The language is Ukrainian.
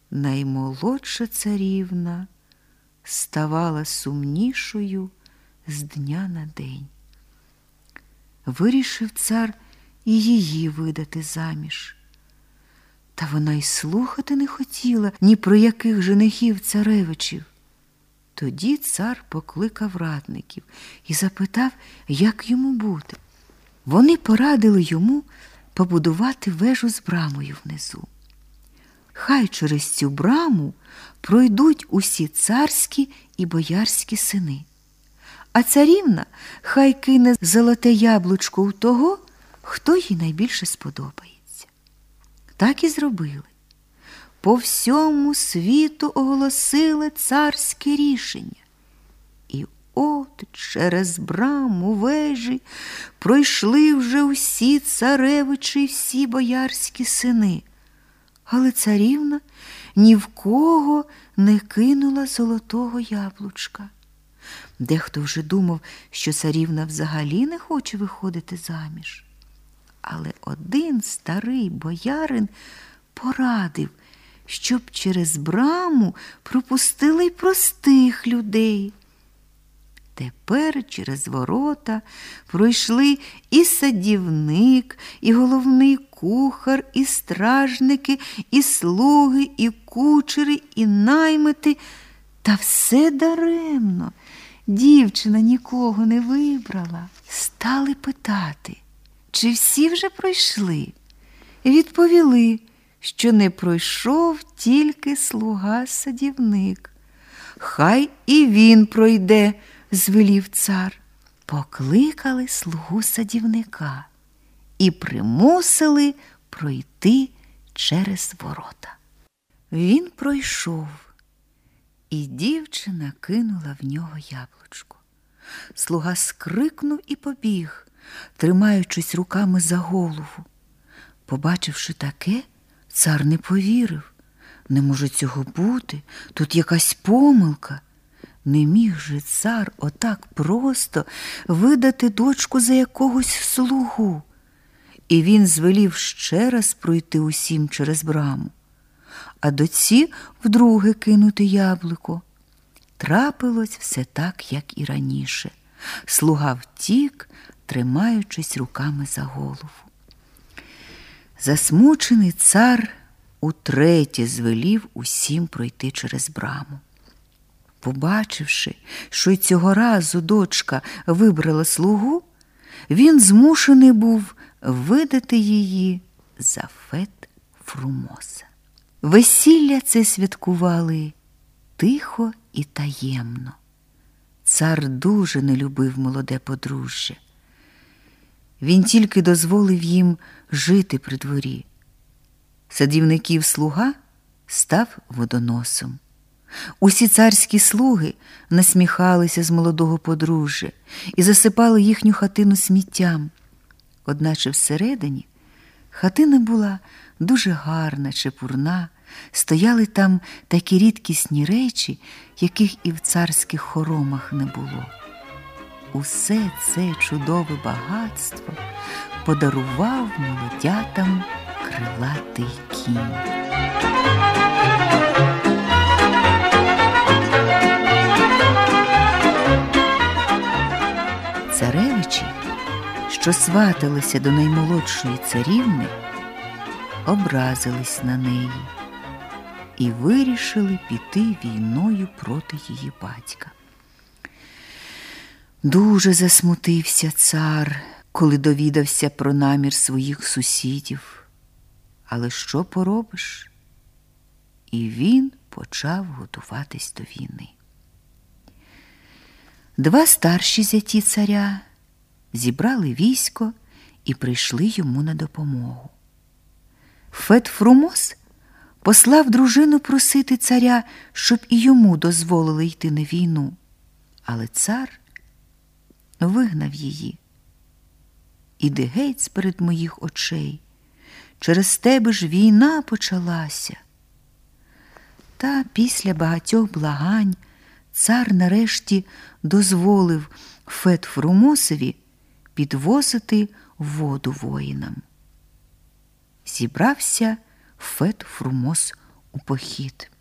наймолодша царівна ставала сумнішою з дня на день. Вирішив цар і її видати заміж. Та вона й слухати не хотіла ні про яких женихів царевичів. Тоді цар покликав радників і запитав, як йому бути. Вони порадили йому побудувати вежу з брамою внизу. Хай через цю браму пройдуть усі царські і боярські сини. А царівна хай кине золоте яблучко у того, хто їй найбільше сподобається. Так і зробили. По всьому світу оголосили царське рішення. І от через браму вежі пройшли вже усі царевичі й всі боярські сини. Але царівна ні в кого не кинула золотого яблучка. Дехто вже думав, що царівна взагалі не хоче виходити заміж. Але один старий боярин порадив, щоб через браму пропустили й простих людей. Тепер через ворота пройшли і садівник, і головний кухар, і стражники, і слуги, і кучери, і наймити. Та все даремно. Дівчина нікого не вибрала. Стали питати, чи всі вже пройшли. Відповіли, що не пройшов тільки слуга-садівник. Хай і він пройде, звелів цар. Покликали слугу садівника і примусили пройти через ворота. Він пройшов, і дівчина кинула в нього яблучко. Слуга скрикнув і побіг, тримаючись руками за голову. Побачивши таке, цар не повірив. Не може цього бути, тут якась помилка. Не міг же цар отак просто видати дочку за якогось слугу. І він звелів ще раз пройти усім через браму, а доці вдруге кинути яблуко. Трапилось все так, як і раніше. Слуга втік, тримаючись руками за голову. Засмучений цар утретє звелів усім пройти через браму. Побачивши, що й цього разу дочка вибрала слугу, він змушений був видати її за Фет-Фрумоса. Весілля це святкували тихо і таємно. Цар дуже не любив молоде подружжя. Він тільки дозволив їм жити при дворі. Садівників слуга став водоносом. Усі царські слуги насміхалися з молодого подружжя і засипали їхню хатину сміттям. Одначе всередині хатина була дуже гарна, чепурна, стояли там такі рідкісні речі, яких і в царських хоромах не було. Усе це чудове багатство подарував молодятам крилатий кінь. Царевичі, що сваталися до наймолодшої царівни, образились на неї і вирішили піти війною проти її батька. Дуже засмутився цар, коли довідався про намір своїх сусідів. Але що поробиш? І він почав готуватись до війни. Два старші зяті царя зібрали військо і прийшли йому на допомогу. Фет-Фрумос послав дружину просити царя, щоб і йому дозволили йти на війну. Але цар вигнав її. «Іди геть з-перед моїх очей, через тебе ж війна почалася». Та після багатьох благань цар нарешті дозволив Фет-Фрумосові підвозити воду воїнам. Зібрався Фет-Фрумос у похід.